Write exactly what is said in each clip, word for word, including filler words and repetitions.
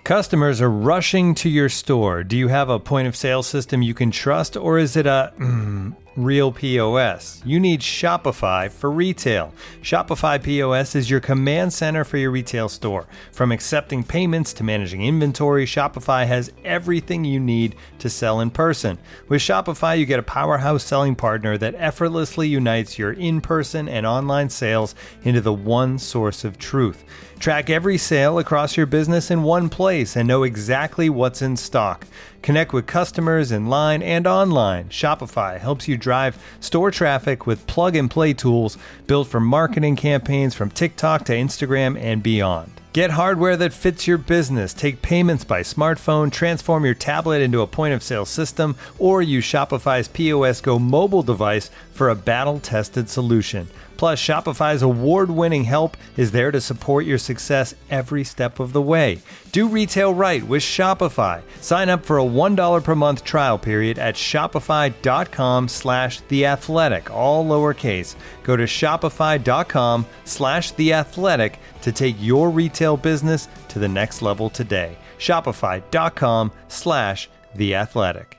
Customers are rushing to your store. Do you have a point of sale system you can trust, or is it a mm, real P O S? You need Shopify for retail. Shopify P O S is your command center for your retail store. From accepting payments to managing inventory, Shopify has everything you need to sell in person. With Shopify, you get a powerhouse selling partner that effortlessly unites your in-person and online sales into the one source of truth. Track every sale across your business in one place and know exactly what's in stock. Connect with customers in line and online. Shopify helps you drive store traffic with plug-and-play tools built for marketing campaigns from TikTok to Instagram and beyond. Get hardware that fits your business. Take payments by smartphone, transform your tablet into a point-of-sale system, or use Shopify's P O S Go mobile device for a battle-tested solution. Plus, Shopify's award-winning help is there to support your success every step of the way. Do retail right with Shopify. Sign up for a one dollar per month trial period at shopify.com slash theathletic, all lowercase. Go to shopify.com slash theathletic to take your retail business to the next level today. Shopify.com slash theathletic.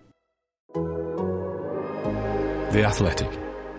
The Athletic.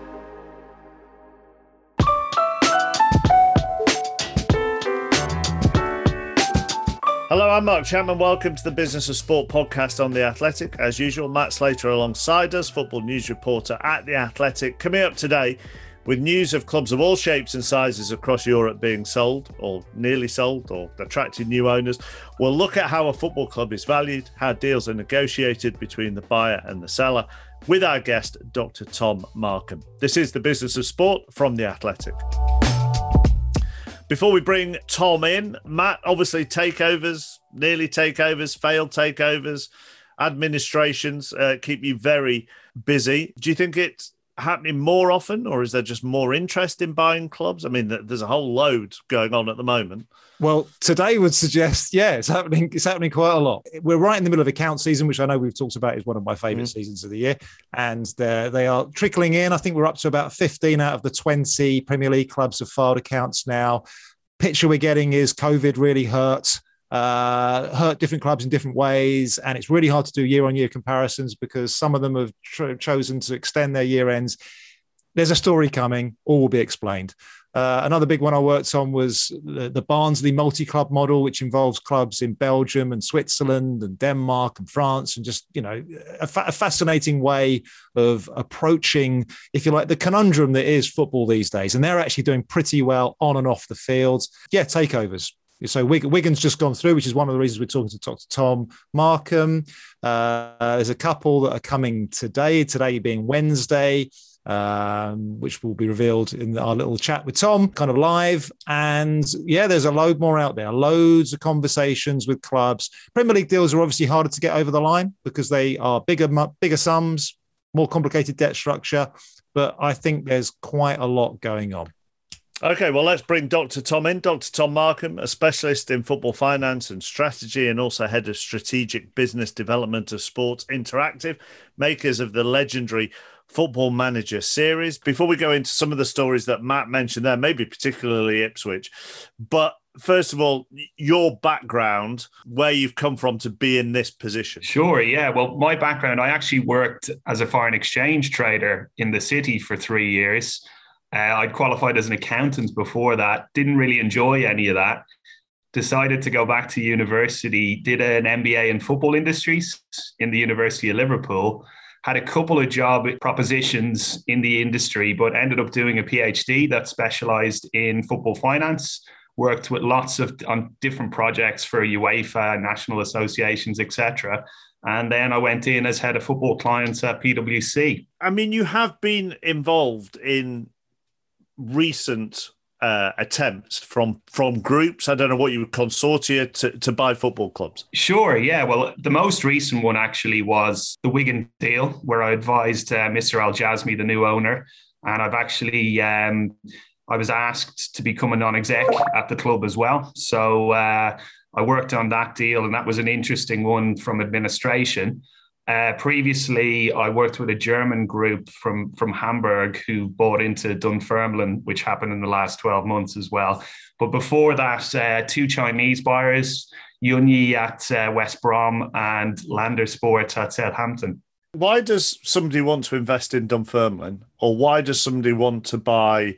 Hello, I'm Mark Chapman. Welcome to the Business of Sport podcast on The Athletic. As usual, Matt Slater alongside us, football news reporter at The Athletic. Coming up today with news of clubs of all shapes and sizes across Europe being sold or nearly sold or attracting new owners. We'll look at how a football club is valued, how deals are negotiated between the buyer and the seller, with our guest, Doctor Tom Markham. This is the Business of Sport from The Athletic. Before we bring Tom in, Matt, obviously takeovers, nearly takeovers, failed takeovers, administrations uh, keep you very busy. Do you think it's happening more often, or is there just more interest in buying clubs? I mean, there's a whole load going on at the moment. Well, today would suggest, yeah, it's happening. It's happening quite a lot. We're right in the middle of account season, which I know we've talked about is one of my favourite mm. seasons of the year, and they are trickling in. I think we're up to about fifteen out of the twenty Premier League clubs have filed accounts now. Picture we're getting is COVID really hurt, uh, hurt different clubs in different ways, and it's really hard to do year-on-year comparisons because some of them have tr- chosen to extend their year ends. There's a story coming. All will be explained. Uh, another big one I worked on was the, the Barnsley multi-club model, which involves clubs in Belgium and Switzerland and Denmark and France, and just, you know, a, fa- a fascinating way of approaching, if you like, the conundrum that is football these days. And they're actually doing pretty well on and off the field. Yeah, takeovers. So Wig- Wigan's just gone through, which is one of the reasons we're talking to Doctor Tom Markham. Uh, there's a couple that are coming today, today being Wednesday. Um, which will be revealed in our little chat with Tom, kind of live. And yeah, there's a load more out there, loads of conversations with clubs. Premier League deals are obviously harder to get over the line because they are bigger, bigger sums, more complicated debt structure. But I think there's quite a lot going on. Okay, well, let's bring Doctor Tom in. Doctor Tom Markham, a specialist in football finance and strategy, and also head of strategic business development of Sports Interactive, makers of the legendary Football Manager series. Before we go into some of the stories that Matt mentioned there, maybe particularly Ipswich, but first of all, your background, where you've come from to be in this position. Sure, yeah. Well, my background, I actually worked as a foreign exchange trader in the city for three years. Uh, I'd qualified as an accountant before that, didn't really enjoy any of that. Decided to go back to university, did an M B A in football industries in the University of Liverpool. Had a couple of job propositions in the industry, but ended up doing a PhD that specialized in football finance, worked with lots of on different projects for UEFA, national associations, et cetera. And then I went in as head of football clients at P W C. I mean, you have been involved in recent uh, attempts from from groups, I don't know what you would consortia, to, to buy football clubs. Sure, yeah. Well, the most recent one actually was the Wigan deal, where I advised uh, Mister Al Jazmi, the new owner. And I've actually, um, I was asked to become a non-exec at the club as well. So uh, I worked on that deal, and that was an interesting one from administration. Uh, previously, I worked with a German group from, from Hamburg who bought into Dunfermline, which happened in the last twelve months as well. But before that, uh, two Chinese buyers, Yunyi at uh, West Brom, and Lander Sports at Southampton. Why does somebody want to invest in Dunfermline, or why does somebody want to buy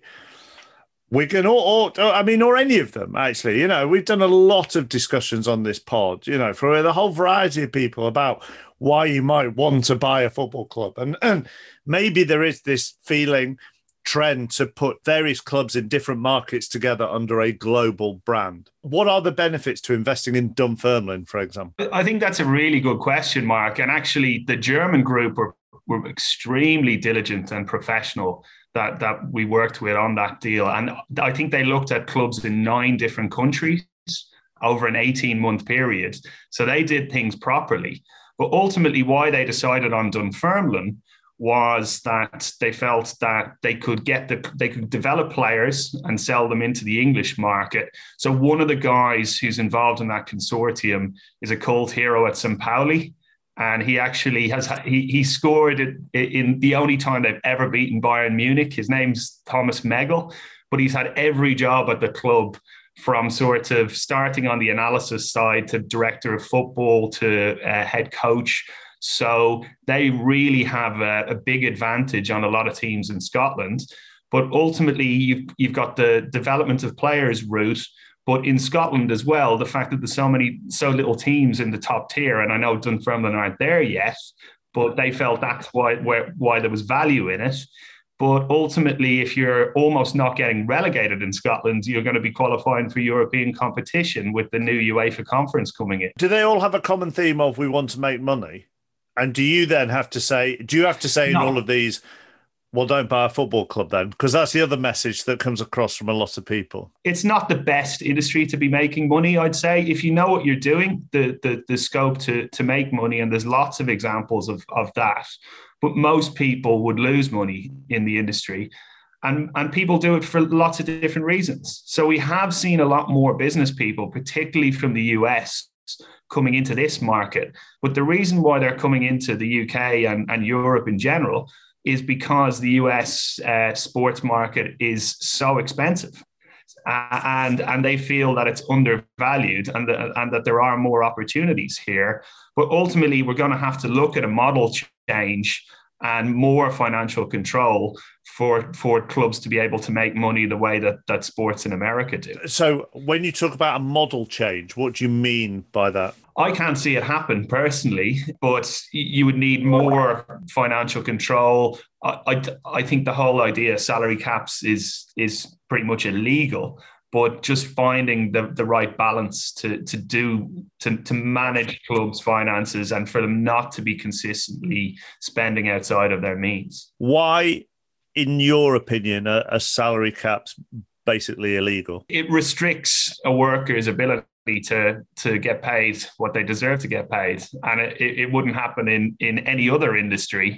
Wigan, or, or I mean, or any of them? Actually, you know, we've done a lot of discussions on this pod, you know, for the whole variety of people about why you might want to buy a football club, and and maybe there is this feeling. Trend to put various clubs in different markets together under a global brand. What are the benefits to investing in Dunfermline, for example? I think that's a really good question, Mark. And actually, the German group were, were extremely diligent and professional that, that we worked with on that deal. And I think they looked at clubs in nine different countries over an eighteen-month period. So they did things properly. But ultimately, why they decided on Dunfermline was that they felt that they could get the they could develop players and sell them into the English market. So one of the guys who's involved in that consortium is a cult hero at Saint Pauli, and he actually has he he scored in, in the only time they've ever beaten Bayern Munich. His name's Thomas Megel, but he's had every job at the club, from sort of starting on the analysis side to director of football to uh, head coach. So they really have a, a big advantage on a lot of teams in Scotland. But ultimately, you've, you've got the development of players route. But in Scotland as well, the fact that there's so many, so little teams in the top tier, and I know Dunfermline aren't there yet, but they felt that's why, where, why there was value in it. But ultimately, if you're almost not getting relegated in Scotland, you're going to be qualifying for European competition with the new UEFA conference coming in. Do they all have a common theme of we want to make money? And do you then have to say, do you have to say no. in all of these, well, don't buy a football club then? Because that's the other message that comes across from a lot of people. It's not the best industry to be making money, I'd say. If you know what you're doing, the the, the scope to, to make money, and there's lots of examples of, of that. But most people would lose money in the industry. And, and people do it for lots of different reasons. So we have seen a lot more business people, particularly from the U S, coming into this market. But the reason why they're coming into the U K and, and Europe in general is because the U S uh, sports market is so expensive. Uh, and, and they feel that it's undervalued, and, the, and that there are more opportunities here. But ultimately, we're going to have to look at a model change and more financial control for for clubs to be able to make money the way that, that sports in America do. So when you talk about a model change, what do you mean by that? I can't see it happen personally, but you would need more financial control. I, I, I think the whole idea of salary caps is is pretty much illegal, but just finding the, the right balance to to do to, to manage clubs' finances and for them not to be consistently spending outside of their means. Why, in your opinion, are, are salary caps basically illegal? It restricts a worker's ability to to get paid what they deserve to get paid, and it, it wouldn't happen in in any other industry.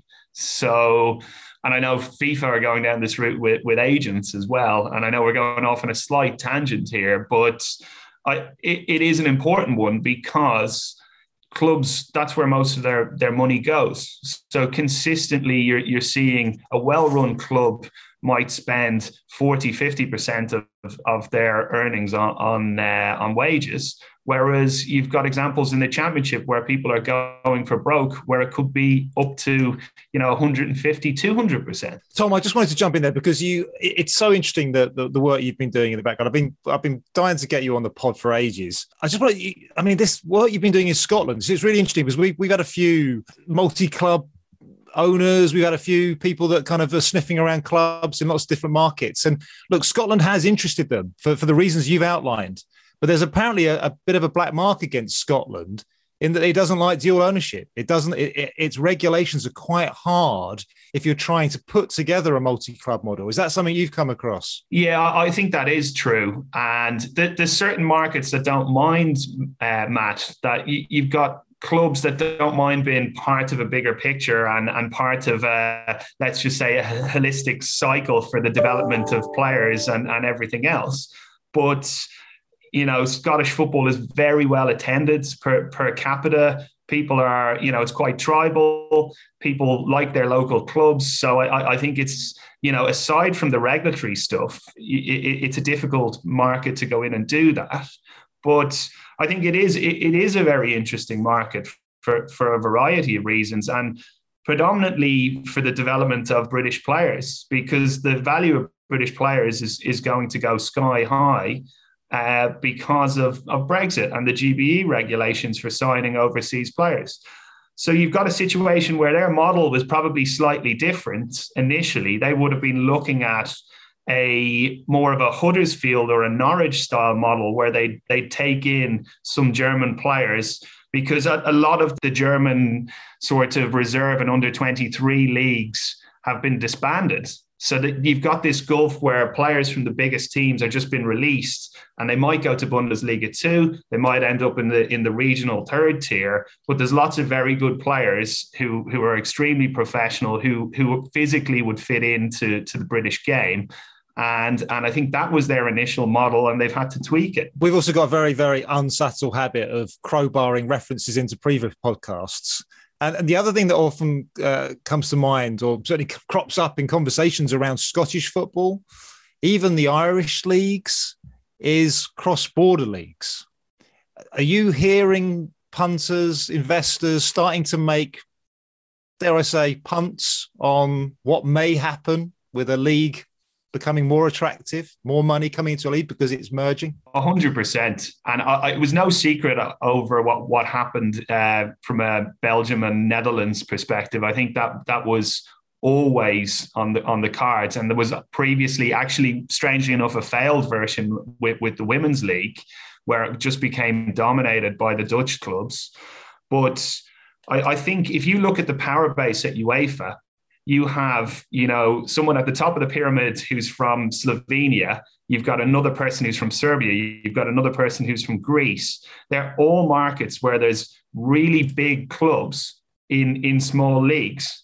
So, and I know FIFA are going down this route with, with agents as well, and I know we're going off on a slight tangent here, but I it, it is an important one, because clubs, that's where most of their their money goes. So consistently you're you're seeing a well-run club might spend forty, fifty percent of, of their earnings on on, uh, on wages, whereas you've got examples in the Championship where people are going for broke, where it could be up to, you know, one hundred fifty, two hundred percent. Tom, I just wanted to jump in there because you it's so interesting that the, the work you've been doing in the background. I've been I've been dying to get you on the pod for ages. I just want to, I mean, this work you've been doing in Scotland, so it's really interesting because we, we've had a few multi-club owners, we've had a few people that kind of are sniffing around clubs in lots of different markets. And look, Scotland has interested them for, for the reasons you've outlined. But there's apparently a, a bit of a black mark against Scotland in that it doesn't like dual ownership. It doesn't, it, it, its regulations are quite hard if you're trying to put together a multi-club model. Is that something you've come across? Yeah, I think that is true. And th- there's certain markets that don't mind, uh, Matt, that y- you've got clubs that don't mind being part of a bigger picture and, and part of, a, let's just say, a holistic cycle for the development of players and, and everything else. But, you know, Scottish football is very well attended per, per capita. People are, you know, it's quite tribal. People like their local clubs. So I, I think it's, you know, aside from the regulatory stuff, it, it's a difficult market to go in and do that. But I think it is it, it is a very interesting market for, for a variety of reasons, and predominantly for the development of British players, because the value of British players is, is going to go sky high uh, because of, of Brexit and the G B E regulations for signing overseas players. So you've got a situation where their model was probably slightly different initially. They would have been looking at a more of a Huddersfield or a Norwich style model where they they take in some German players, because a, a lot of the German sort of reserve and under twenty-three leagues have been disbanded. So that you've got this gulf where players from the biggest teams are just been released, and they might go to Bundesliga two. They might end up in the in the regional third tier. But there's lots of very good players who who are extremely professional, who who physically would fit into to the British game. And, and I think that was their initial model, and they've had to tweak it. We've also got a very, very unsubtle habit of crowbarring references into previous podcasts. And, and the other thing that often uh, comes to mind, or certainly crops up in conversations around Scottish football, even the Irish leagues, is cross-border leagues. Are you hearing punters, investors starting to make, dare I say, punts on what may happen with a league becoming more attractive, more money coming into a league because it's merging? A hundred percent. And I, it was no secret over what, what happened uh, from a Belgium and Netherlands perspective. I think that that was always on the on the cards. And there was previously, actually, strangely enough, a failed version with, with the Women's League, where it just became dominated by the Dutch clubs. But I, I think if you look at the power base at UEFA, you have, you know, someone at the top of the pyramid who's from Slovenia. You've got another person who's from Serbia. You've got another person who's from Greece. They're all markets where there's really big clubs in, in small leagues.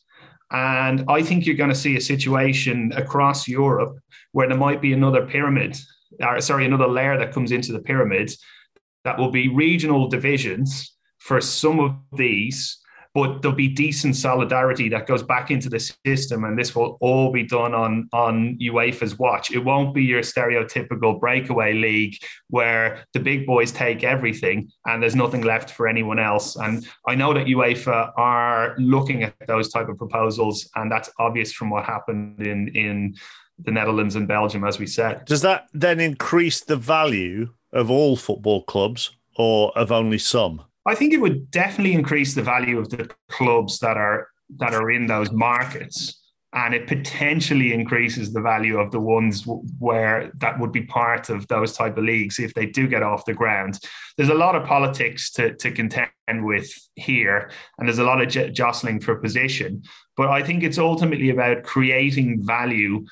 And I think you're going to see a situation across Europe where there might be another pyramid, or sorry, another layer that comes into the pyramid that will be regional divisions for some of these. But there'll be decent solidarity that goes back into the system, and this will all be done on, on UEFA's watch. It won't be your stereotypical breakaway league where the big boys take everything and there's nothing left for anyone else. And I know that UEFA are looking at those type of proposals, and that's obvious from what happened in, in the Netherlands and Belgium, as we said. Does that then increase the value of all football clubs or of only some? I think it would definitely increase the value of the clubs that are that are in those markets, and it potentially increases the value of the ones w- where that would be part of those type of leagues if they do get off the ground. There's a lot of politics to, to contend with here, and there's a lot of j- jostling for position. But I think it's ultimately about creating value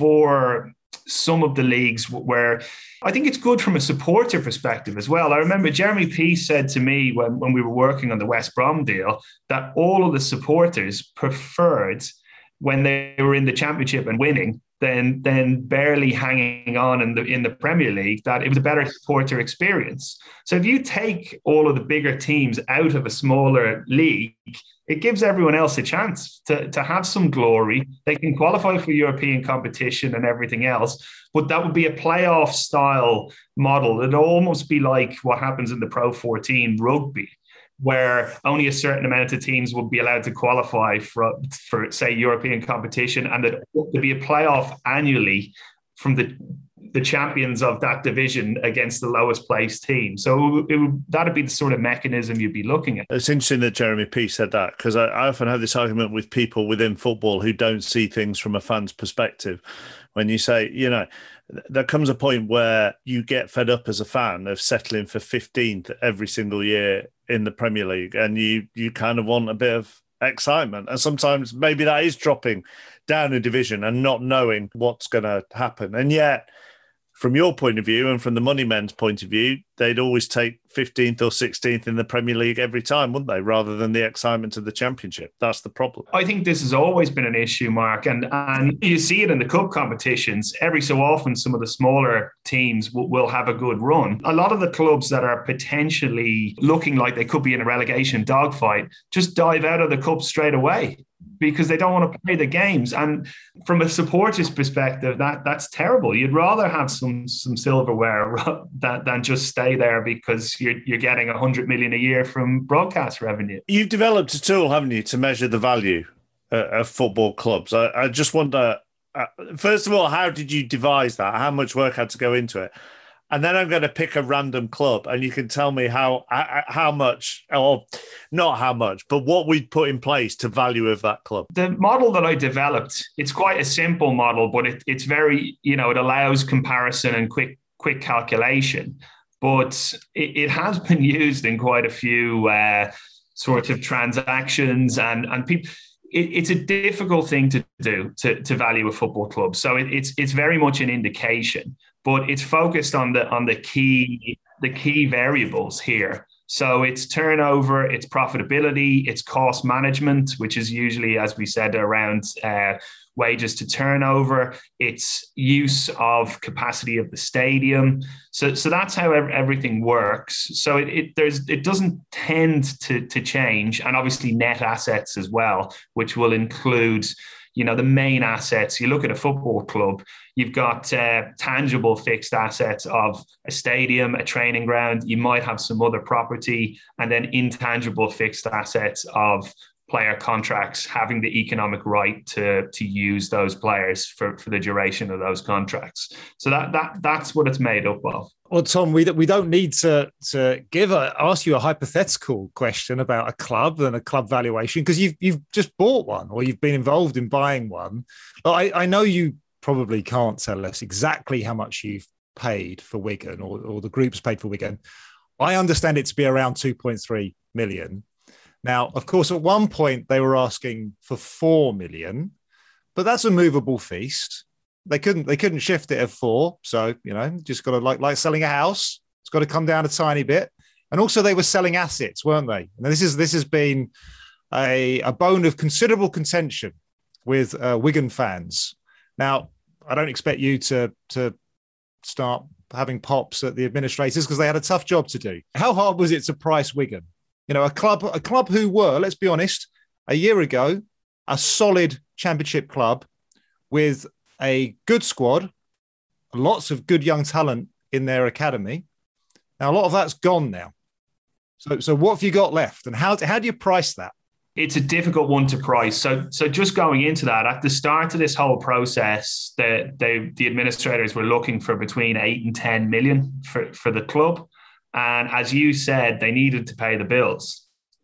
for some of the leagues where I think it's good from a supporter perspective as well. I remember Jeremy Peace said to me when, when we were working on the West Brom deal that all of the supporters preferred when they were in the Championship and winning than, than barely hanging on in the, in the Premier League, that it was a better supporter experience. So if you take all of the bigger teams out of a smaller league, it gives everyone else a chance to, to have some glory. They can qualify for European competition and everything else, but that would be a playoff style model. It'd almost be like what happens in the Pro fourteen rugby, where only a certain amount of teams would be allowed to qualify for, for say, European competition, and that there'd be a playoff annually from the the champions of that division against the lowest placed team. So it would, that'd be the sort of mechanism you'd be looking at. It's interesting that Jeremy Peace said that, because I, I often have this argument with people within football who don't see things from a fan's perspective. When you say, you know, there comes a point where you get fed up as a fan of settling for fifteenth every single year in the Premier League, and you you kind of want a bit of excitement. And sometimes maybe that is dropping down a division and not knowing what's going to happen. And yet, from your point of view and from the money men's point of view, they'd always take fifteenth or sixteenth in the Premier League every time, wouldn't they? Rather than the excitement of the Championship. That's the problem. I think this has always been an issue, Mark. And, and you see it in the cup competitions. Every so often, some of the smaller teams will, will have a good run. A lot of the clubs that are potentially looking like they could be in a relegation dogfight just dive out of the cup straight away. because they don't want to play the games. And from a supporter's perspective, that that's terrible. You'd rather have some some silverware than, than just stay there because you're you're getting a hundred million a year from broadcast revenue. You've developed a tool, haven't you, to measure the value uh, of football clubs? I, I just wonder, uh, first of all, how did you devise that? How much work had to go into it? And then I'm going to pick a random club, and you can tell me how how much, or not how much, but what we'd put in place to value of that club. The model that I developed, it's quite a simple model, but it, it's very, you know, it allows comparison and quick quick calculation. But it, it has been used in quite a few uh, sorts of transactions, and and people. It, it's a difficult thing to do to, to value a football club. So it, it's it's very much an indication. But it's focused on the on the key the key variables here. So it's turnover, it's profitability, it's cost management, which is usually, as we said, around uh, wages to turnover. It's use of capacity of the stadium. So so that's how everything works. So it, it there's it doesn't tend to to change, and obviously net assets as well, which will include, you know, the main assets. You look at a football club, you've got uh, tangible fixed assets of a stadium, a training ground. You might have some other property, and then intangible fixed assets of player contracts, having the economic right to, to use those players for, for the duration of those contracts. So that that that's what it's made up of. Well, Tom, we we don't need to to give a ask you a hypothetical question about a club and a club valuation, because you've you've just bought one, or you've been involved in buying one. But I, I know you probably can't tell us exactly how much you've paid for Wigan, or, or the group's paid for Wigan. I understand it to be around two point three million. Now, of course, at one point they were asking for four million, but that's a movable feast. They couldn't they couldn't shift it at four. So, you know, just got to, like like selling a house, it's got to come down a tiny bit. And also they were selling assets, weren't they? And this is this has been a, a bone of considerable contention with uh, Wigan fans. Now, I don't expect you to to start having pops at the administrators, because they had a tough job to do. How hard was it to price Wigan? You know, a club, a club who were, let's be honest, a year ago, a solid championship club with a good squad, lots of good young talent in their academy. Now, a lot of that's gone now. So, so what have you got left, and how how do you price that? It's a difficult one to price. So, so just going into that, at the start of this whole process, the the, the administrators were looking for between eight and ten million for, for the club. And as you said, they needed to pay the bills.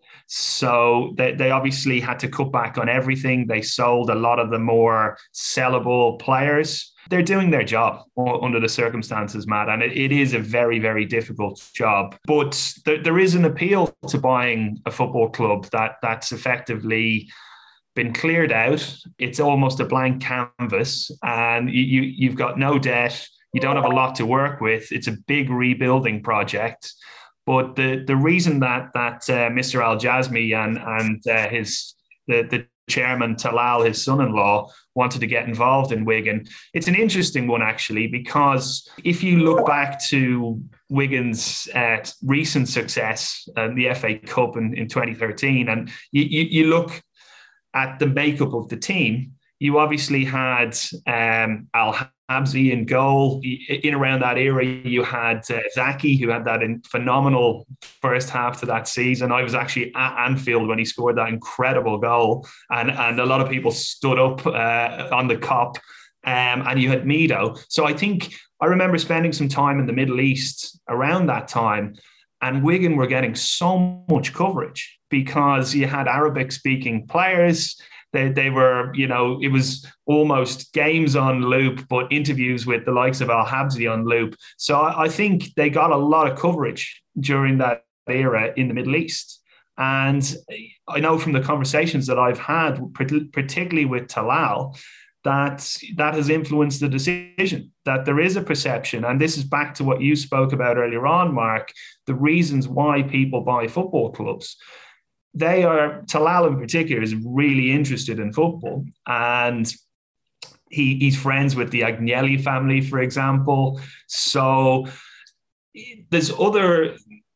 So they, they obviously had to cut back on everything. They sold a lot of the more sellable players. They're doing their job under the circumstances, Matt, and it, it is a very, very difficult job. But there, there is an appeal to buying a football club that that's effectively been cleared out. It's almost a blank canvas, and you, you, you've got no debt. You don't have a lot to work with. It's a big rebuilding project. But the, the reason that that uh, Mister Al Jazmi and and uh, his the, the chairman Talal, his son-in-law, wanted to get involved in Wigan, it's an interesting one actually, because if you look back to Wigan's uh, recent success, uh, the F A Cup in, in twenty thirteen, and you, you, you look at the makeup of the team, you obviously had um, Al Habsi in goal. In around that era, you had uh, Zaki, who had that in phenomenal first half to that season. I was actually at Anfield when he scored that incredible goal, and, and a lot of people stood up uh, on the Kop. Um, and you had Mido. So I think I remember spending some time in the Middle East around that time, and Wigan were getting so much coverage because you had Arabic-speaking players. They, they were, you know, it was almost games on loop, but interviews with the likes of Al Habsi on loop. So I, I think they got a lot of coverage during that era in the Middle East. And I know from the conversations that I've had, particularly with Talal, that that has influenced the decision, that there is a perception. And this is back to what you spoke about earlier on, Mark, the reasons why people buy football clubs. They are, Talal in particular, is really interested in football, and he, he's friends with the Agnelli family, for example. So there's other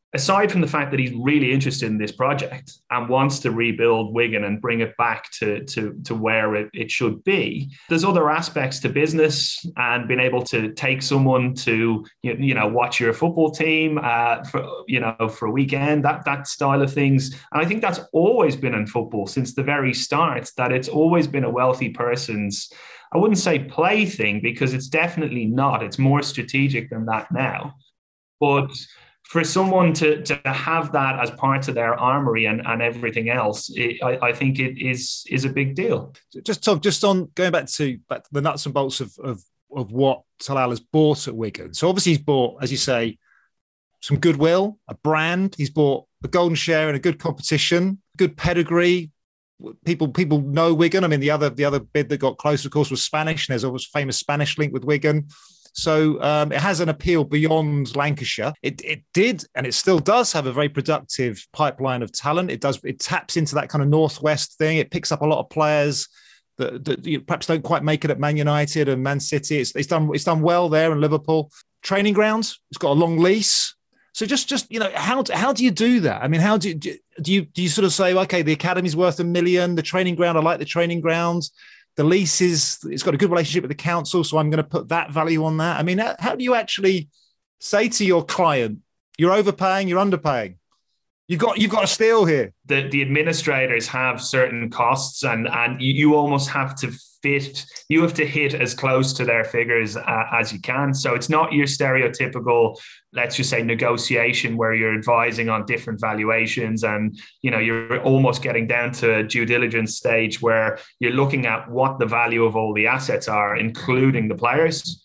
aside from the fact that he's really interested in this project and wants to rebuild Wigan and bring it back to, to, to where it, it should be, there's other aspects to business and being able to take someone to, you know, watch your football team uh, for, you know, for a weekend, that, that style of things. And I think that's always been in football since the very start, that it's always been a wealthy person's, I wouldn't say plaything, because it's definitely not. It's more strategic than that now. But for someone to, to have that as part of their armory and, and everything else, it, I, I think it is is a big deal. Just Tom, just on going back to, back to the nuts and bolts of, of of what Talal has bought at Wigan. So obviously he's bought, as you say, some goodwill, a brand. He's bought a golden share in a good competition, good pedigree. People people know Wigan. I mean, the other the other bid that got close, of course, was Spanish, and there's always a famous Spanish link with Wigan. So um, it has an appeal beyond Lancashire. It, it did, and it still does have a very productive pipeline of talent. It does. It taps into that kind of Northwest thing. It picks up a lot of players that, that you know, perhaps don't quite make it at Man United and Man City. It's, it's done. It's done well there in Liverpool. Training grounds. It's got a long lease. So just, just you know, how how do you do that? I mean, how do you, do you do you sort of say, okay, the academy's worth a million. The training ground, I like the training grounds. The lease is, it's got a good relationship with the council, so I'm going to put that value on that. I mean, how do you actually say to your client, you're overpaying, you're underpaying? You've got, you've got a steal here. The, the administrators have certain costs, and, and you, you almost have to fit, you have to hit as close to their figures uh, as you can. So it's not your stereotypical, let's just say, negotiation where you're advising on different valuations and, you know, you're almost getting down to a due diligence stage where you're looking at what the value of all the assets are, including the players.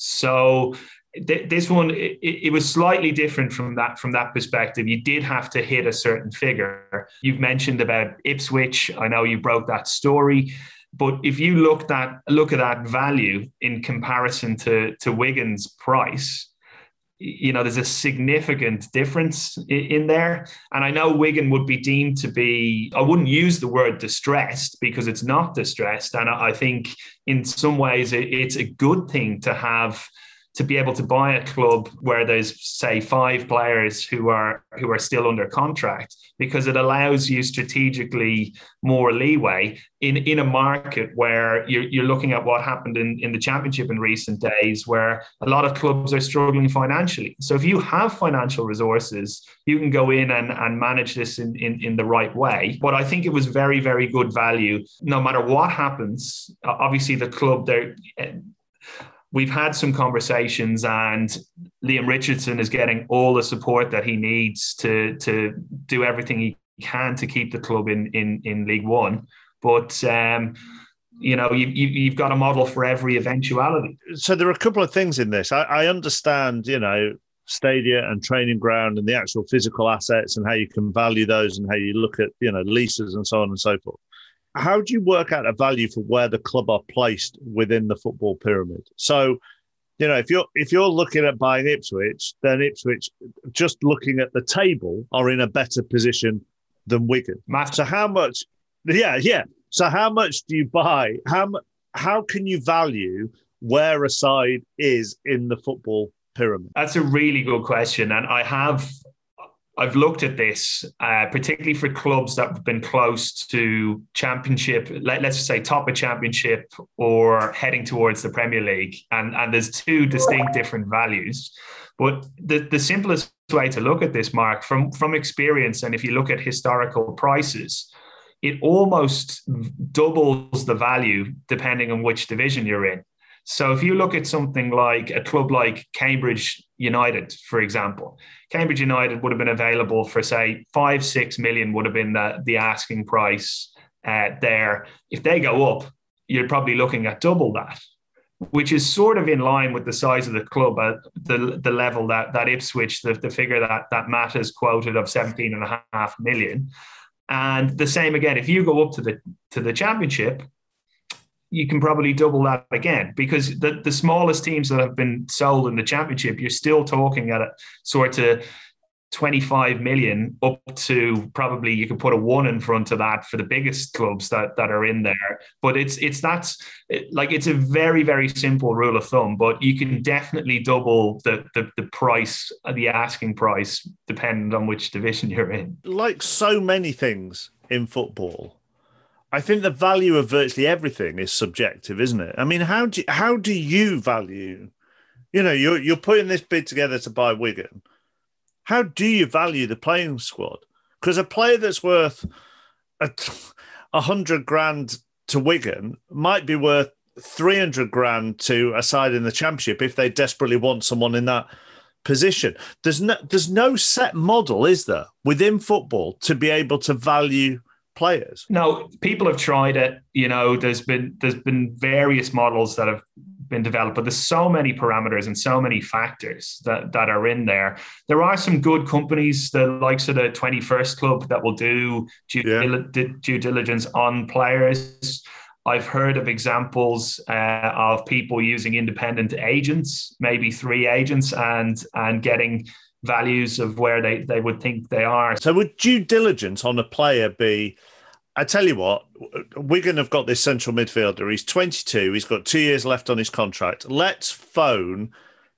So th- this one, it, it was slightly different from that, from that perspective. You did have to hit a certain figure. You've mentioned about Ipswich. I know you broke that story. But if you looked at look at that value in comparison to, to Wigan's price, you know, there's a significant difference in there. And I know Wigan would be deemed to be, I wouldn't use the word distressed because it's not distressed. And I think in some ways it's a good thing to have, to be able to buy a club where there's, say, five players who are who are still under contract, because it allows you strategically more leeway in, in a market where you're, you're looking at what happened in, in the Championship in recent days, where a lot of clubs are struggling financially. So if you have financial resources, you can go in and, and manage this in, in, in the right way. But I think it was very, very good value. No matter what happens, obviously the club, they're... We've had some conversations, and Liam Richardson is getting all the support that he needs to, to do everything he can to keep the club in, in, in League One. But, um, you know, you, you, you've got a model for every eventuality. So there are a couple of things in this. I, I understand, you know, stadia and training ground and the actual physical assets and how you can value those and how you look at, you know, leases and so on and so forth. How do you work out a value for where the club are placed within the football pyramid? So, you know, if you're if you're looking at buying Ipswich, then Ipswich, just looking at the table, are in a better position than Wigan. Massive. So how much? Yeah, yeah. So how much do you buy? How how can you value where a side is in the football pyramid? That's a really good question, and I have. I've looked at this, uh, particularly for clubs that have been close to Championship, let, let's just say top of Championship or heading towards the Premier League. And, and there's two distinct different values. But the, the simplest way to look at this, Mark, from, from experience, and if you look at historical prices, it almost doubles the value depending on which division you're in. So if you look at something like a club like Cambridge United, for example, Cambridge United would have been available for, say, five, six million would have been the, the asking price uh, there. If they go up, you're probably looking at double that, which is sort of in line with the size of the club at the, the level that, that Ipswich, the, the figure that, that Matt has quoted of seventeen and a half million. And the same again, if you go up to the to the Championship, you can probably double that again, because the, the smallest teams that have been sold in the Championship, you're still talking at a sort of twenty-five million up to probably you could put a one in front of that for the biggest clubs that, that are in there. But it's it's that's like it's a very, very simple rule of thumb, but you can definitely double the, the, the price, the asking price, depending on which division you're in. Like so many things in football, I think the value of virtually everything is subjective, isn't it? I mean, how do how do you value, you know, you're you're putting this bid together to buy Wigan. How do you value the playing squad? Because a player that's worth a, a hundred grand to Wigan might be worth three hundred grand to a side in the Championship if they desperately want someone in that position. There's no, there's no set model, is there, within football to be able to value players? No, people have tried it. You know, there's been there's been various models that have been developed, but there's so many parameters and so many factors that, that are in there. There are some good companies, the likes of the twenty-first Club, that will do due, yeah. dil- due diligence on players. I've heard of examples uh, of people using independent agents, maybe three agents, and and getting values of where they, they would think they are. So would due diligence on a player be, I tell you what, Wigan have got this central midfielder. He's twenty-two. He's got two years left on his contract. Let's phone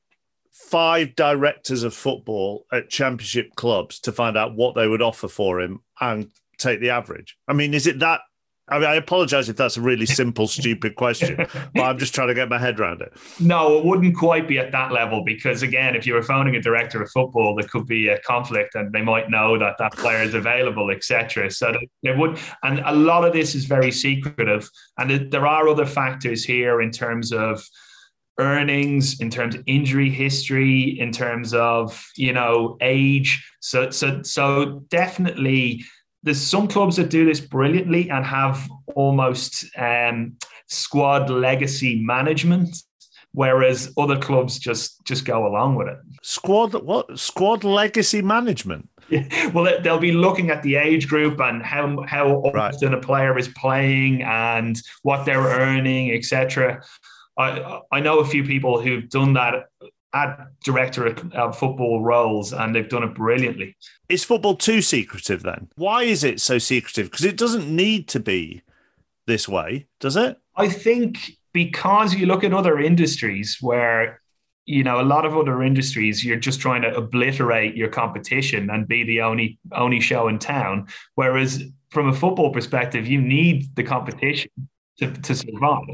five directors of football at Championship clubs to find out what they would offer for him and take the average. I mean, is it that? I mean, I apologise if that's a really simple, stupid question, but I'm just trying to get my head around it. No, it wouldn't quite be at that level because, again, if you were phoning a director of football, there could be a conflict and they might know that that player is available, et cetera. So they would, and a lot of this is very secretive. And there are other factors here in terms of earnings, in terms of injury history, in terms of, you know, age. So, so, so definitely. There's some clubs that do this brilliantly and have almost um, squad legacy management, whereas other clubs just, just go along with it. Squad what? Squad legacy management? Yeah. Well, they'll be looking at the age group and how how often right. a player is playing and what they're earning, et cetera. I I know a few people who've done that at director of football roles, and they've done it brilliantly. Is football too secretive then? Why is it so secretive? Because it doesn't need to be this way, does it? I think because you look at other industries where, you know, a lot of other industries, you're just trying to obliterate your competition and be the only only show in town. Whereas from a football perspective, you need the competition to, to survive.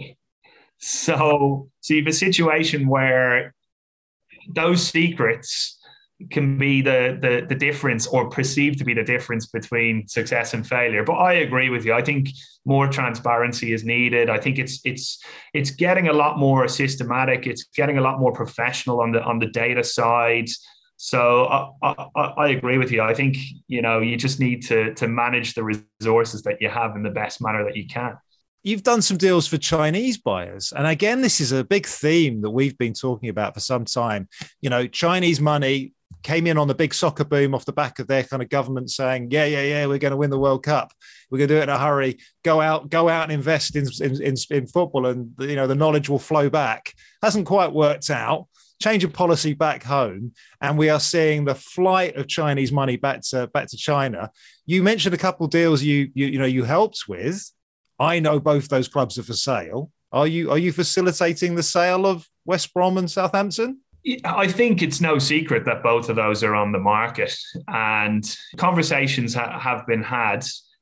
So, so you have a situation where those secrets can be the, the the difference, or perceived to be the difference between success and failure. But I agree with you. I think more transparency is needed. I think it's it's it's getting a lot more systematic. It's getting a lot more professional on the on the data side. So I, I, I agree with you. I think, you know, you just need to to manage the resources that you have in the best manner that you can. You've done some deals for Chinese buyers. And again, this is a big theme that we've been talking about for some time. You know, Chinese money came in on the big soccer boom off the back of their kind of government saying, yeah, yeah, yeah, we're going to win the World Cup. We're going to do it in a hurry. Go out, go out and invest in, in, in, in football, and, you know, the knowledge will flow back. Hasn't quite worked out. Change of policy back home, and we are seeing the flight of Chinese money back to back to China. You mentioned a couple of deals you you, you know you helped with. I know both those clubs are for sale. Are you are you facilitating the sale of West Brom and Southampton? I think it's no secret that both of those are on the market, and conversations ha- have been had.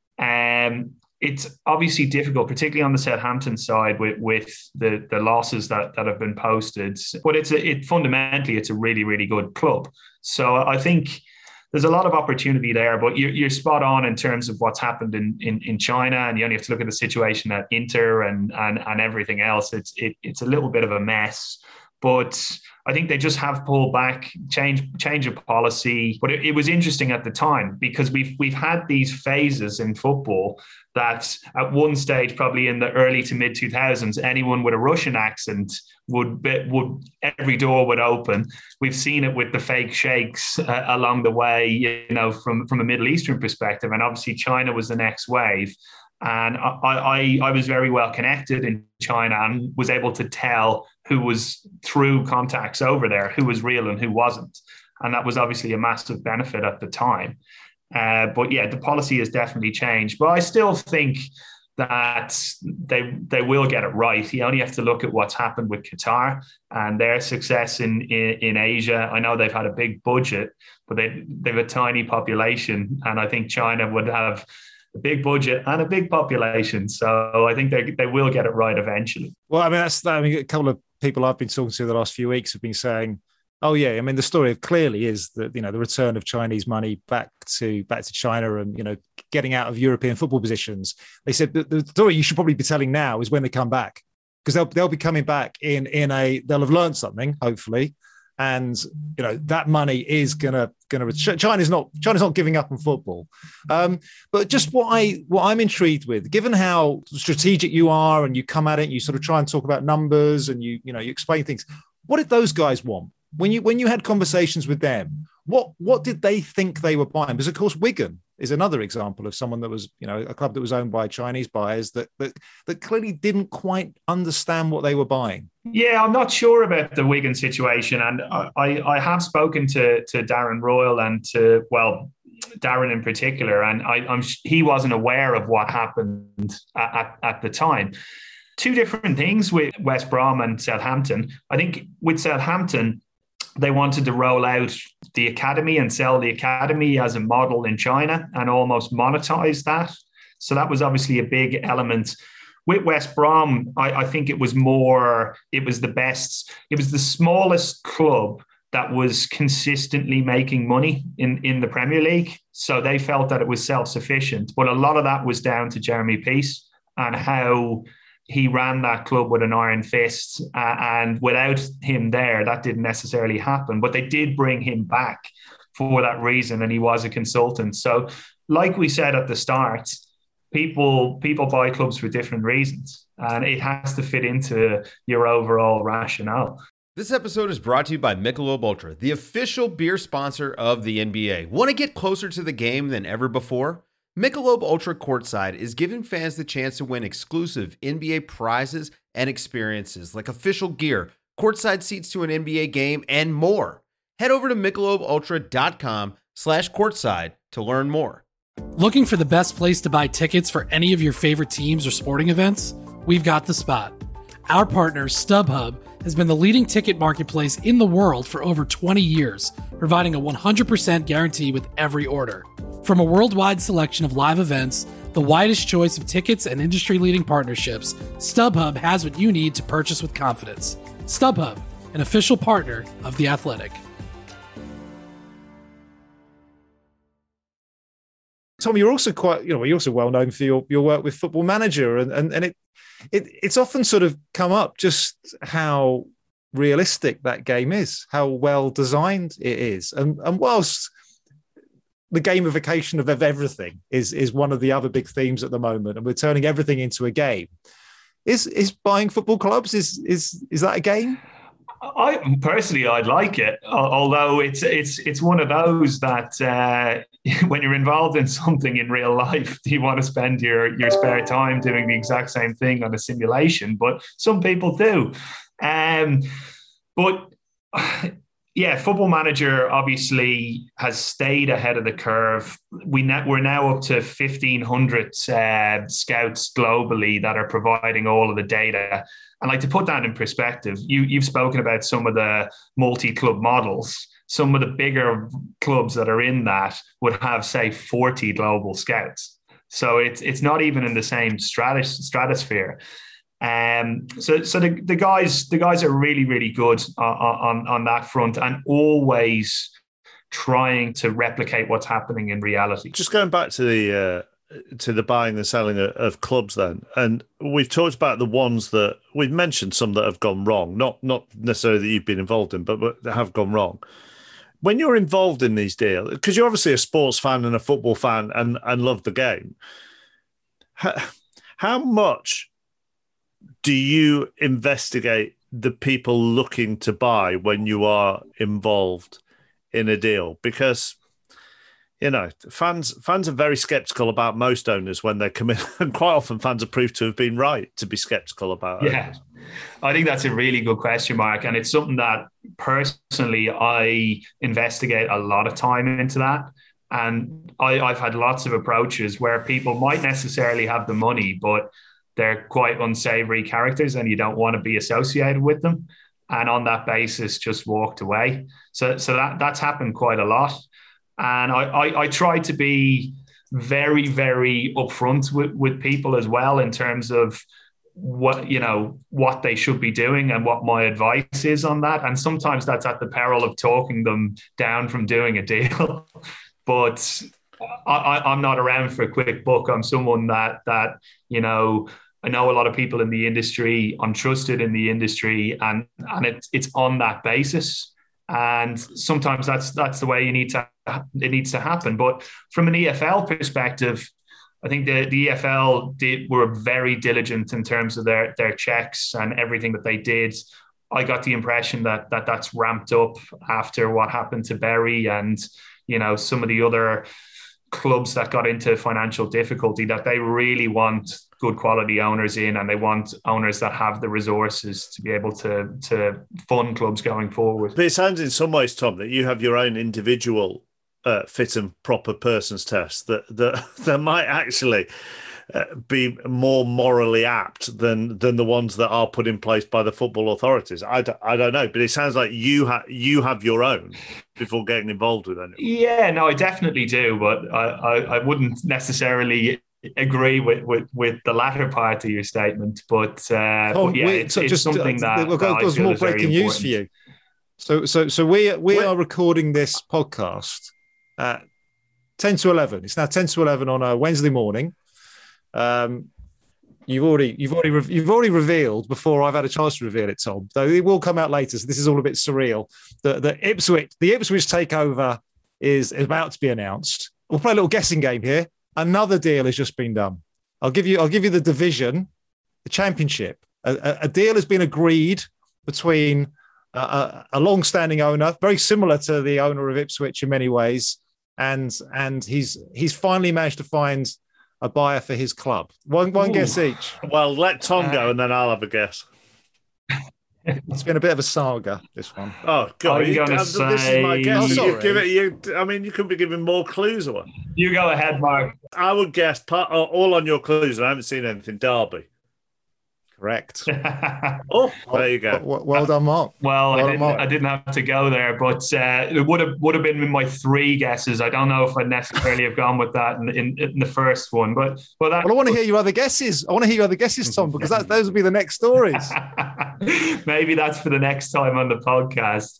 Um, it's obviously difficult, particularly on the Southampton side, with, with the, the losses that, that have been posted. But it's a, it fundamentally, it's a really, really good club. So I think there's a lot of opportunity there, but you're, you're spot on in terms of what's happened in, in, in China, and you only have to look at the situation at Inter and and, and everything else. It's it, it's a little bit of a mess, but I think they just have pulled back, change change of policy. But it, it was interesting at the time because we've we've had these phases in football that at one stage, probably in the early to mid two thousands, anyone with a Russian accent would be, would every door would open. We've seen it with the fake sheikhs uh, along the way, you know, from from a Middle Eastern perspective, and obviously China was the next wave. And I, I, I was very well connected in China and was able to tell who was, through contacts over there, who was real and who wasn't. And that was obviously a massive benefit at the time. Uh, but yeah, the policy has definitely changed. But I still think that they they will get it right. You only have to look at what's happened with Qatar and their success in, in, in Asia. I know they've had a big budget, but they, they've a tiny population. And I think China would have a big budget and a big population. So I think they they will get it right eventually. Well, I mean, that's I mean, a couple of people I've been talking to the last few weeks have been saying, oh yeah, I mean, the story clearly is that, you know, the return of Chinese money back to back to China and, you know, getting out of European football positions. They said that the story you should probably be telling now is when they come back, because they'll they'll be coming back in in a they'll have learned something, hopefully. And, you know, that money is gonna gonna China's not China's not giving up on football. Um, but just what I what I'm intrigued with, given how strategic you are and you come at it, you sort of try and talk about numbers and you you know you explain things. What did those guys want? When you when you had conversations with them, what what did they think they were buying? Because of course, Wigan is another example of someone that was, you know, a club that was owned by Chinese buyers that that that clearly didn't quite understand what they were buying. Yeah, I'm not sure about the Wigan situation, and I I have spoken to to Darren Royal and to well Darren in particular, and I, I'm he wasn't aware of what happened at, at, at the time. Two different things with West Brom and Southampton. I think with Southampton, they wanted to roll out the academy and sell the academy as a model in China and almost monetize that. So that was obviously a big element. With West Brom, I, I think it was more, it was the best, it was the smallest club that was consistently making money in, in the Premier League. So they felt that it was self-sufficient. But a lot of that was down to Jeremy Peace and how he ran that club with an iron fist, uh, and without him there, that didn't necessarily happen. But they did bring him back for that reason, and he was a consultant. So, like we said at the start, people people buy clubs for different reasons, and it has to fit into your overall rationale. This episode is brought to you by Michelob Ultra, the official beer sponsor of the N B A. Want to get closer to the game than ever before? Michelob Ultra Courtside is giving fans the chance to win exclusive N B A prizes and experiences like official gear, courtside seats to an N B A game, and more. Head over to michelobultra.com slash courtside to learn more. Looking for the best place to buy tickets for any of your favorite teams or sporting events? We've got the spot. Our partner, StubHub, has been the leading ticket marketplace in the world for over twenty years, providing a one hundred percent guarantee with every order. From a worldwide selection of live events, the widest choice of tickets, and industry-leading partnerships, StubHub has what you need to purchase with confidence. StubHub, an official partner of The Athletic. Tom, you're also quite, you know, you're also well known for your, your work with Football Manager, and and, and it, it it's often sort of come up just how realistic that game is, how well designed it is, and and whilst the gamification of everything is is one of the other big themes at the moment, and we're turning everything into a game. Is is buying football clubs, is is is that a game? I personally, I'd like it, although it's it's it's one of those that uh, when you're involved in something in real life, you want to spend your your spare time doing the exact same thing on a simulation. But some people do, um, but. Yeah, Football Manager obviously has stayed ahead of the curve. We now, we're now up to fifteen hundred uh, scouts globally that are providing all of the data. And like to put that in perspective, you, you've spoken about some of the multi-club models. Some of the bigger clubs that are in that would have, say, forty global scouts. So it's it's not even in the same stratus, stratosphere. Um, so, so the, the guys, the guys are really, really good on, on, on that front, and always trying to replicate what's happening in reality. Just going back to the uh, to the buying and selling of, of clubs, then, and we've talked about the ones that we've mentioned, some that have gone wrong, not not necessarily that you've been involved in, but, but that have gone wrong. When you're involved in these deals, because you're obviously a sports fan and a football fan, and and love the game, how, how much do you investigate the people looking to buy when you are involved in a deal? Because, you know, fans fans are very skeptical about most owners when they come in, and quite often fans are proved to have been right to be skeptical about yeah. owners. I think that's a really good question, Mark. And it's something that personally I investigate a lot of time into that. And I, I've had lots of approaches where people might necessarily have the money, but they're quite unsavory characters and you don't want to be associated with them. And on that basis, just walked away. So, so that that's happened quite a lot. And I, I, I try to be very, very upfront with, with people as well in terms of what, you know, what they should be doing and what my advice is on that. And sometimes that's at the peril of talking them down from doing a deal. But I, I'm not around for a quick buck. I'm someone that, that, you know, I know a lot of people in the industry. I'm trusted in the industry, and and it's it's on that basis. And sometimes that's that's the way you need to it needs to happen. But from an E F L perspective, I think the, the E F L did were very diligent in terms of their their checks and everything that they did. I got the impression that that that's ramped up after what happened to Bury and, you know, some of the other clubs that got into financial difficulty, that they really want good quality owners in, and they want owners that have the resources to be able to to fund clubs going forward. But it sounds in some ways, Tom, that you have your own individual uh, fit and proper persons test that that, that might actually uh, be more morally apt than than the ones that are put in place by the football authorities. I don't, I don't know, but it sounds like you have you have your own before getting involved with anyone. Yeah, no, I definitely do, but I, I, I wouldn't necessarily agree with, with, with the latter part of your statement, but, uh, oh, but yeah, wait, it's, so it's just, something uh, that, we've that got, got some more breaking news for you. So, so, so we we Wait. are recording this podcast at ten to eleven. It's now ten to eleven on a Wednesday morning. Um, you've already you've already re- you've already revealed before I've had a chance to reveal it, Tom. Though it will come out later. So this is all a bit surreal. The the Ipswich the Ipswich takeover is about to be announced. We'll play a little guessing game here. Another deal has just been done. I'll give you. I'll give you the division, the championship. A, a, a deal has been agreed between a, a, a long-standing owner, very similar to the owner of Ipswich in many ways, and and he's he's finally managed to find a buyer for his club. One one Ooh. guess each. Well, let Tom go, and then I'll have a guess. It's been a bit of a saga, this one. Oh God! I'm gonna this say... is my guess. Oh, you give it. You. I mean, you could be giving more clues away. You go ahead, Mark. I would guess part, all on your clues, and I haven't seen anything. Derby. Correct. Oh, there you go. Well, well done, Mark. Well, well I, done, didn't, Mark. I didn't have to go there, but uh, it would have would have been my three guesses. I don't know if I'd necessarily have gone with that in, in, in the first one, but but that, well, I want to hear your other guesses. I want to hear your other guesses, Tom, because that, those will be the next stories. Maybe that's for the next time on the podcast.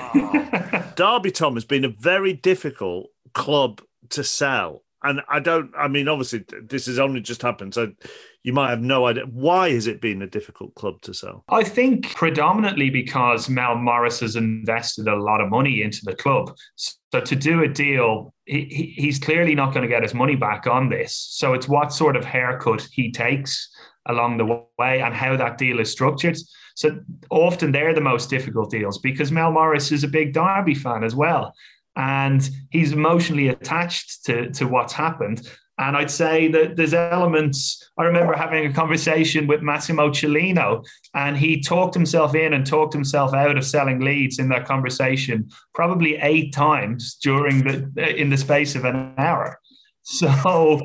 Oh. Derby, Tom, has been a very difficult club to sell. And I don't, I mean, obviously, this has only just happened, so you might have no idea. Why has it been a difficult club to sell? I think predominantly because Mel Morris has invested a lot of money into the club. So to do a deal, he, he's clearly not going to get his money back on this. So it's what sort of haircut he takes along the way and how that deal is structured. So often they're the most difficult deals because Mel Morris is a big Derby fan as well. And he's emotionally attached to, to what's happened. And I'd say that there's elements. I remember having a conversation with Massimo Cellino, and he talked himself in and talked himself out of selling Leeds in that conversation probably eight times during the in the space of an hour. So,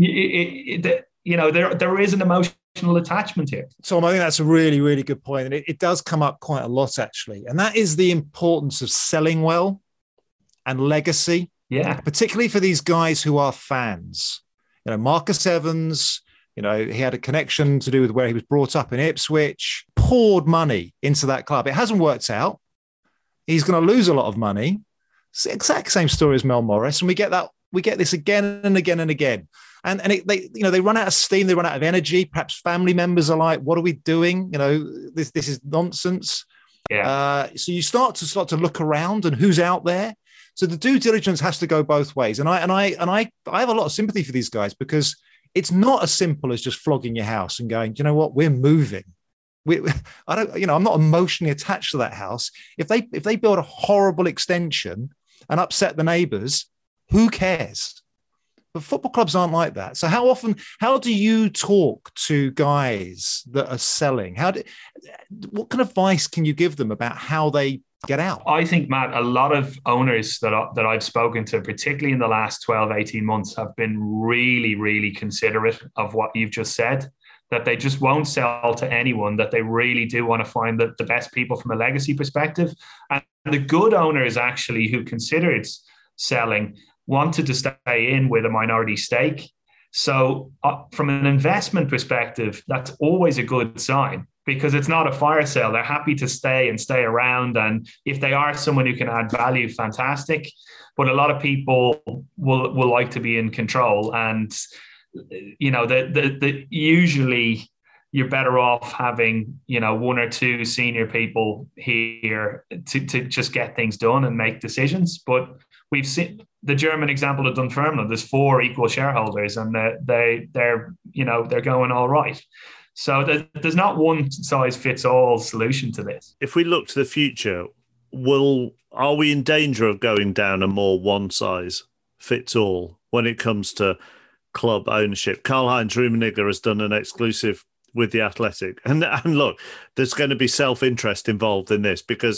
it, it, you know, there there is an emotional attachment here. Tom, I think that's a really, really good point. And it, it does come up quite a lot, actually. And that is the importance of selling well and legacy, yeah, particularly for these guys who are fans. You know, Marcus Evans, you know, he had a connection to do with where he was brought up in Ipswich, poured money into that club. It hasn't worked out. He's going to lose a lot of money. It's the exact same story as Mel Morris, and we get that. We get this again and again and again. And and it, they, you know, they run out of steam. They run out of energy. Perhaps family members are like, "What are we doing? You know, this this is nonsense." Yeah. Uh, so you start to start to look around and who's out there. So the due diligence has to go both ways. And I and I and I I have a lot of sympathy for these guys because it's not as simple as just flogging your house and going, you know what, we're moving. We, I don't, you know, I'm not emotionally attached to that house. If they if they build a horrible extension and upset the neighbours, who cares? But football clubs aren't like that. So how often, how do you talk to guys that are selling? How do, what kind of advice can you give them about how they get out? I think, Matt, a lot of owners that, I, that I've spoken to, particularly in the last twelve, eighteen months, have been really, really considerate of what you've just said, that they just won't sell to anyone, that they really do want to find the, the best people from a legacy perspective. And the good owners actually who considered selling wanted to stay in with a minority stake. So uh, from an investment perspective, that's always a good sign, because it's not a fire sale. They're happy to stay and stay around. And if they are someone who can add value, fantastic. But a lot of people will, will like to be in control. And, you know, the, the, the usually you're better off having, you know, one or two senior people here to, to just get things done and make decisions. But we've seen the German example of Dunfermline. There's four equal shareholders, and they, they they're you know they're going all right. So there's not one size fits all solution to this. If we look to the future, will are we in danger of going down a more one size fits all when it comes to club ownership? Karl-Heinz Rummenigge has done an exclusive with the Athletic, and and look, there's going to be self-interest involved in this, because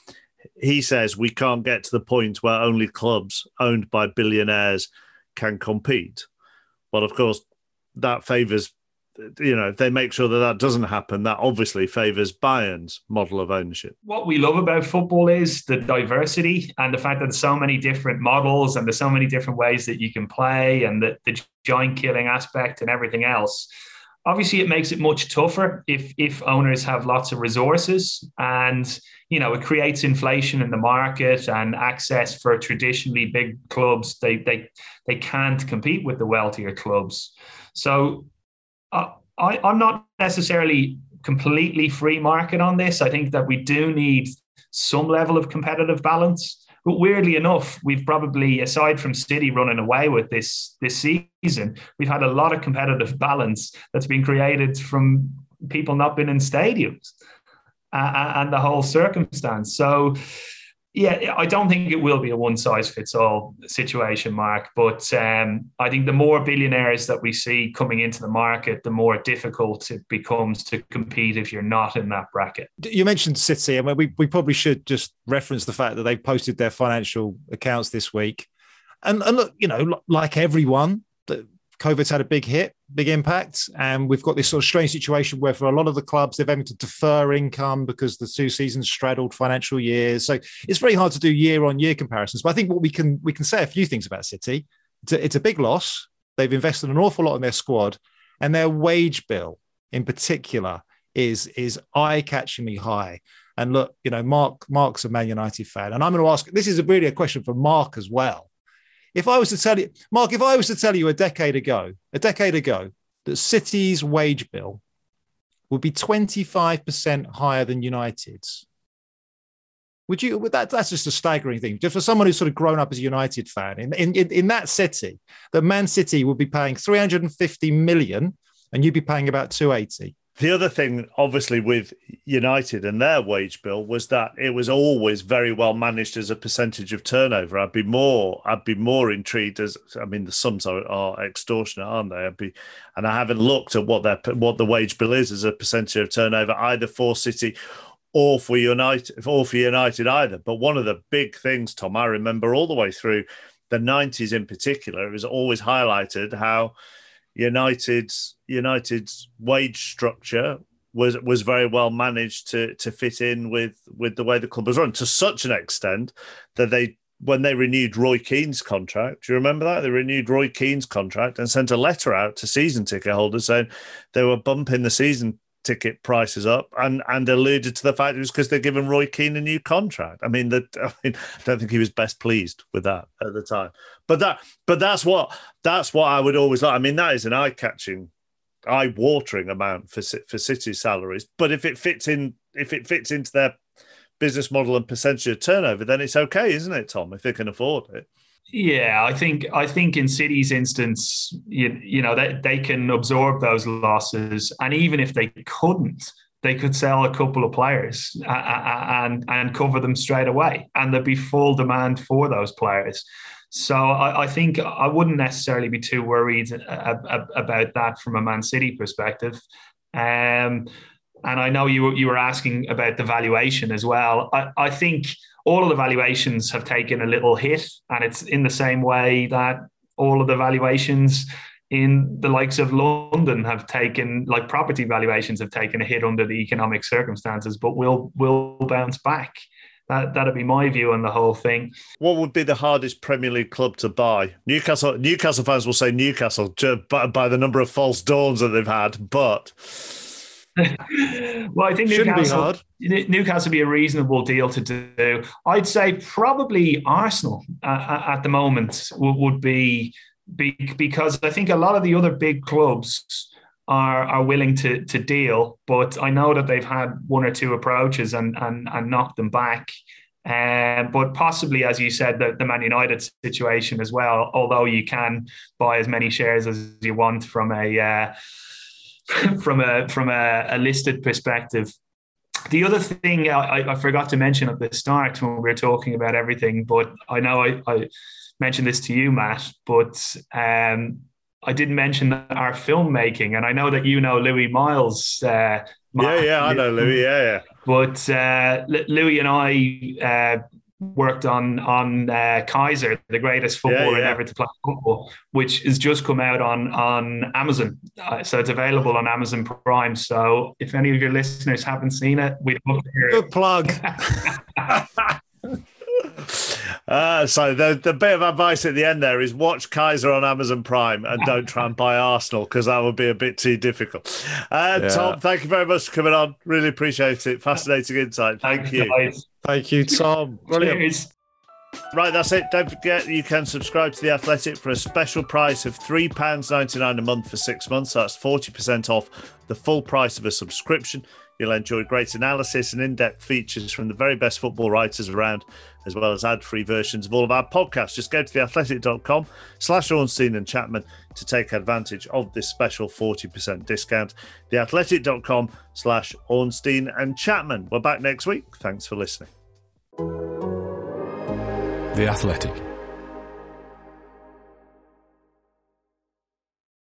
he says we can't get to the point where only clubs owned by billionaires can compete. Well, of course, that favours, you know, if they make sure that that doesn't happen, that obviously favours Bayern's model of ownership. What we love about football is the diversity and the fact that there's so many different models and there's so many different ways that you can play, and the, the giant killing aspect and everything else. Obviously, it makes it much tougher if if owners have lots of resources, and you know it creates inflation in the market and access for traditionally big clubs. They they they can't compete with the wealthier clubs. So uh, I, I'm not necessarily completely free market on this. I think that we do need some level of competitive balance. But weirdly enough, we've probably, aside from City running away with this this season, we've had a lot of competitive balance that's been created from people not being in stadiums uh, and the whole circumstance. So, yeah, I don't think it will be a one-size-fits-all situation, Mark. But um, I think the more billionaires that we see coming into the market, the more difficult it becomes to compete if you're not in that bracket. You mentioned City. I mean, we, we probably should just reference the fact that they posted their financial accounts this week. And, and look, you know, like everyone, COVID's had a big hit, big impact. And we've got this sort of strange situation where for a lot of the clubs, they've having to defer income because the two seasons straddled financial years. So it's very hard to do year on year comparisons. But I think what we can we can say a few things about City. It's a, it's a big loss. They've invested an awful lot in their squad, and their wage bill in particular is, is eye-catchingly high. And look, you know, Mark Mark's a Man United fan. And I'm going to ask, this is a really a question for Mark as well. If I was to tell you, Mark, if I was to tell you a decade ago, a decade ago, that City's wage bill would be twenty-five percent higher than United's, would you? Would that, that's just a staggering thing. Just for someone who's sort of grown up as a United fan, in in in that city, that Man City would be paying three hundred fifty million, and you'd be paying about two hundred eighty. The other thing, obviously, with United and their wage bill was that it was always very well managed as a percentage of turnover. I'd be more, I'd be more intrigued as, I mean, the sums are, are extortionate, aren't they? I'd be, and I haven't looked at what their what the wage bill is as a percentage of turnover either for City or for United, or for United either. But one of the big things, Tom, I remember all the way through the nineties in particular, it was always highlighted how United's United's wage structure was was very well managed to to fit in with with the way the club was run, to such an extent that they, when they renewed Roy Keane's contract, do you remember that? They renewed Roy Keane's contract and sent a letter out to season ticket holders saying they were bumping the season ticket prices up, and and alluded to the fact it was because they're giving Roy Keane a new contract. I mean, that I mean, I don't think he was best pleased with that at the time. But that, but that's what that's what I would always like. I mean, that is an eye-catching, eye-watering amount for for City salaries. But if it fits in, if it fits into their business model and percentage of turnover, then it's okay, isn't it, Tom? If they can afford it. Yeah, I think I think in City's instance, you, you know, they, they can absorb those losses. And even if they couldn't, they could sell a couple of players and, and, and cover them straight away. And there'd be full demand for those players. So I, I think I wouldn't necessarily be too worried about that from a Man City perspective. Um, and I know you, you were asking about the valuation as well. I, I think all of the valuations have taken a little hit, and it's in the same way that all of the valuations in the likes of London have taken, like property valuations have taken a hit under the economic circumstances, but will will bounce back. That, that'd be my view on the whole thing. What would be the hardest Premier League club to buy? Newcastle Newcastle fans will say Newcastle by, by the number of false dawns that they've had, but... well, I think Shouldn't Newcastle, be hard. Newcastle would be a reasonable deal to do. I'd say probably Arsenal uh, at the moment would, would be, be because I think a lot of the other big clubs are are willing to to deal, but I know that they've had one or two approaches and and, and knocked them back. Um, but possibly, as you said, the, the Man United situation as well, although you can buy as many shares as you want from a uh, from a from a, a listed perspective. The other thing I, I forgot to mention at the start when we were talking about everything, but I know I, I mentioned this to you, Matt, but um, I didn't mention our filmmaking, and I know that you know Louis Miles. Uh, yeah, yeah, I know Louis. Yeah, yeah. But uh, Louis and I uh, worked on on uh, Kaiser, the greatest footballer yeah, yeah. ever to play football, which has just come out on on Amazon. Uh, so it's available on Amazon Prime. So if any of your listeners haven't seen it, we'd love to hear it. Good plug. Uh, so the the bit of advice at the end there is watch Kaiser on Amazon Prime and don't try and buy Arsenal, because that would be a bit too difficult. Uh, Yeah. Tom, thank you very much for coming on. Really appreciate it. Fascinating insight. Thank Thanks, you. guys. Thank you, Tom. Brilliant. Cheers. Right, that's it. Don't forget you can subscribe to The Athletic for a special price of three pounds ninety-nine a month for six months. That's forty percent off the full price of a subscription. You'll enjoy great analysis and in-depth features from the very best football writers around, as well as ad-free versions of all of our podcasts. Just go to theathletic.com slash Ornstein and Chapman to take advantage of this special forty percent discount. Theathletic.com slash Ornstein and Chapman. We're back next week. Thanks for listening. The Athletic.